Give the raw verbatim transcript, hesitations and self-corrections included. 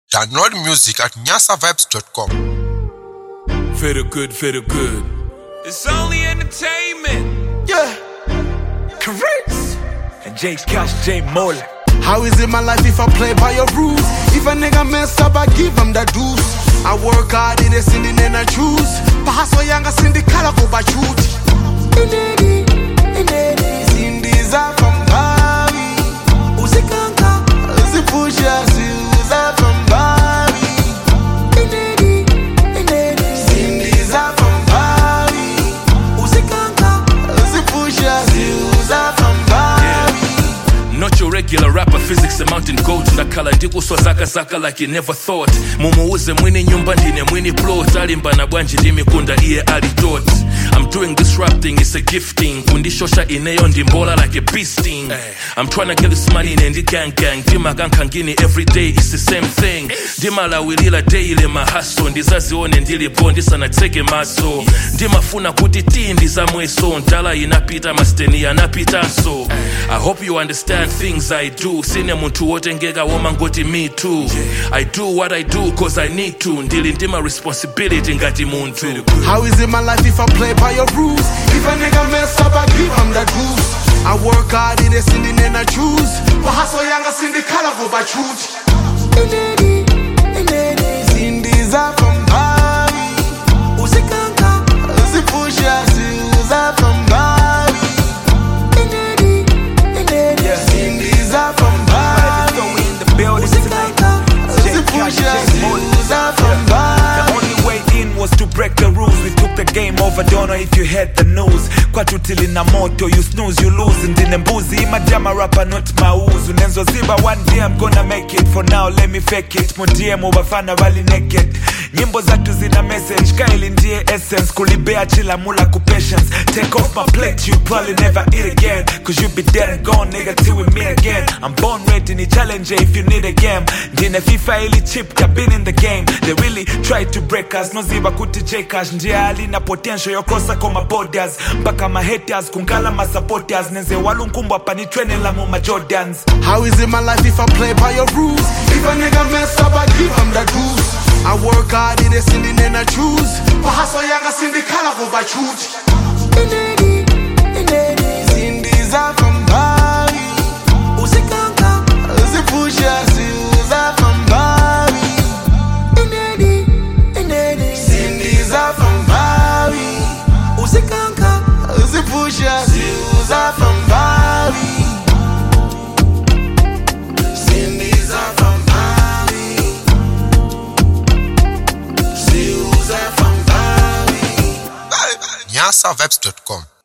Download music at nyasa vibes dot com. Feel good, feel good. It's only entertainment. Yeah. Chris and J Cash, J Mole. How is it my life if I play by your rules? If a nigga mess up, I give him the deuce. I work hard in the singing and I choose. Pahaso yanga sindi kala ko ba shoot. Inedi, inedi, sindi za from Bali. Usikanka, usipusha si za from Bali. Inedi, inedi, sindi za from Bali. Usikanka, usipusha si za from Bali. Not your regular rapper, physics and mountain goats. Ndakala ndikuswa zaka zaka like you never thought. Mumuuze mwini nyumba ndine mwini plot. Alimba na bwanji ndimi kunda iye alidot. I'm doing this rap thing, it's a gifting. Kundishosha ineyo ndimbola like a bee sting. I'm trying to get this money in the gang gang. Dima gankangini every day, it's the same thing. Dima la wilila daily mahaso. Ndizazi one ndili bondi sana teke maso. Dima funa kuti ti ndiza mweso. Ntala inapita masteni anapita so. I hope you understand things I do. Sine muntu wote ngega woma ngoti me too. I do what I do cause I need to. Ndili ndima responsibility ngati muntu. How is it my life if I play by your rules? If a nigga mess up, I give him the goose. I work hard in the singing and I choose. Pahaso yanga sindi kala go ba shoot. Inedi, inedi, sindi za from Bali. Usikanka, usipusha si za from Bali. Inedi, inedi, sindi za from Bali. So we in the building tonight. J Cash, J Mole. The only way in was to break the rules. We took the game over, don't know if you heard the news. Kwa tutili na moto, you snooze, you lose. Ndine mbuzi, imajama rapper, not mauzu. Nenzo ziba, one day I'm gonna make it. For now, let me fake it. Mudiem ubafana wali naked. Nyimbo zatu zina message, kaili ndiye essence. Kulibea chila mula ku patience. Take off my plate, you probably never eat again. Cause you be dead and gone, nigga, till we meet again. I'm born ready, ni challenge if you need a game. Ndine FIFA ili chip, I've been in the game. They really tried to break us, no ziba kuti J Cash. Ndiye ali na potential, yo crossa koma borders. Mpaka ma haters, kungala ma supporters. Nenze walunkumbu hapa ni trene la mu ma Jordans. How is it my life if I play by your rules? If a nigga mess up, I give him the goose. I work hard in the singing and I choose. Pahaso yanga sindi kala go ba shoot. Inedi, inedi, sindi za from Bali. Usikanka, usipusha si za from Bali. Inedi, inedi, sindi za from Bali. Usikanka, usipusha si za from Bali. Sindi za from Bali. Si za from Bali. nyasa vibes dot com.